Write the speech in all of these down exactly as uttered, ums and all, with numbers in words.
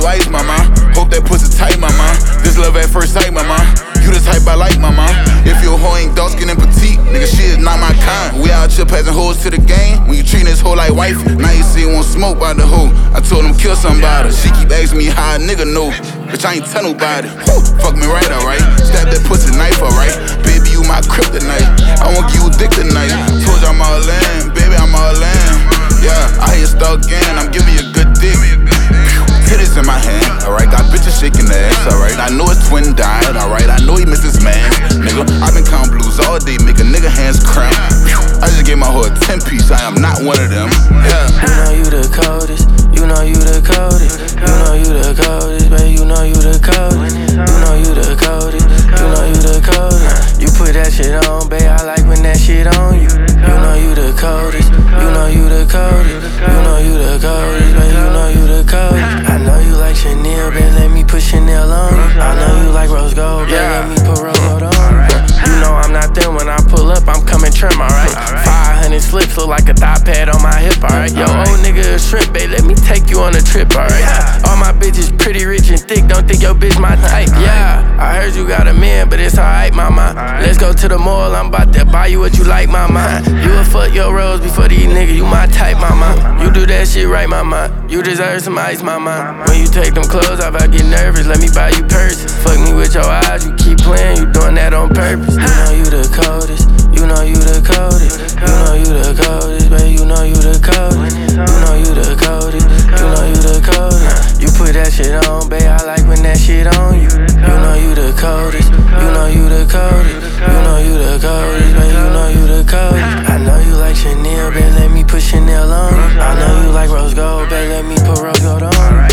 ice, mama. Hope that pussy tight, mama. This love at first sight, mama. You the type I like, mama. If your hoe ain't dark skin and petite, nigga, she is not my kind. We out here passing hoes to the game. When you treat this hoe like wife, now you see you want smoke by the hoe. I told him kill somebody. She keep asking me how a nigga know. Bitch, I ain't tell nobody. Woo, fuck me right, alright. Stab that pussy knife, alright. Baby, you my kryptonite. I won't give you dick tonight. Told you I'm all in, baby, I'm all in. Yeah, I hear stuck in, I'm giving you a good dick. Titties in my hand, alright. Got bitches shaking their ass, alright. I know his twin died, alright. I know he missed his man, nigga. I been counting blues all day, make a nigga hands cramp. I just gave my hoe a ten piece, I am not one of them. Yeah. You know you the coldest, you know you the coldest, you know you the coldest, baby. You know you the coldest, you know you the coldest, you know you the coldest. You put that shit on, babe. I like when that shit on you. You know you the coldest, you know you the coldest, you know you the coldest, baby. You know you the coldest. I know you like Chanel, babe. Let me put Chanel on you. I know you like rose gold, babe. Let me put rose gold on you. You know I'm not them when I pull up. I'm coming trim, alright. five hundred slips look like a thigh pad on my hip, alright. Yo, old nigga a shrimp, babe. Let me take you on a trip, alright. All my bitches pretty rich and thick. Don't think your bitch my type. Yeah, I heard you got a man, but it's alright, mama. Let's go to the mall. I'm about to buy you what you like, mama. You will fuck your rose before these niggas. You my type, mama. You do that shit right, mama. You deserve some ice, mama. When you take them clothes off, I get nervous. Let me buy you purses. Fuck me with your eyes. You keep playing. You doing that on purpose. You know you the coldest. You know you the coldest. You know you the coldest, baby. You know you the coldest. You know you the coldest. You know you the coldest. You put that shit on, babe. I like when that shit on you. You know you the coldest. You know you the coldest. You know you the coldest, baby. You know you the coldest. I know you like Chanel, babe. Let me put Chanel on you. I know you like rose gold, babe. Let me put rose gold on you.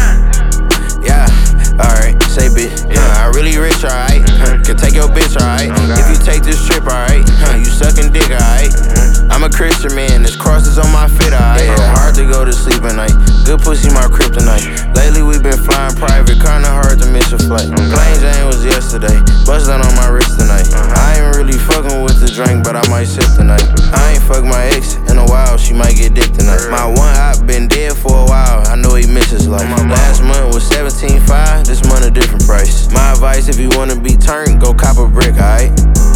Yeah, alright, say bitch. Uh, I really rich, alright. Uh, can take your bitch, alright. If you take this trip, alright. Uh, you sucking dick, alright. I'm a Christian man, this cross is on my fit, alright. Hard to go to sleep at night. Good pussy, my kryptonite. Lately we been flying private, kinda hard to miss a flight. Plain Jane was yesterday, bust down on my wrist tonight. I ain't really fucking with the drink, but I might sip tonight. I ain't fuck my ex in a while, she might get dick tonight. My one op been dead for a while, I know he misses life. Last month was seventeen five, this month a different price. My advice, if you wanna be turned, go cop a brick, alright?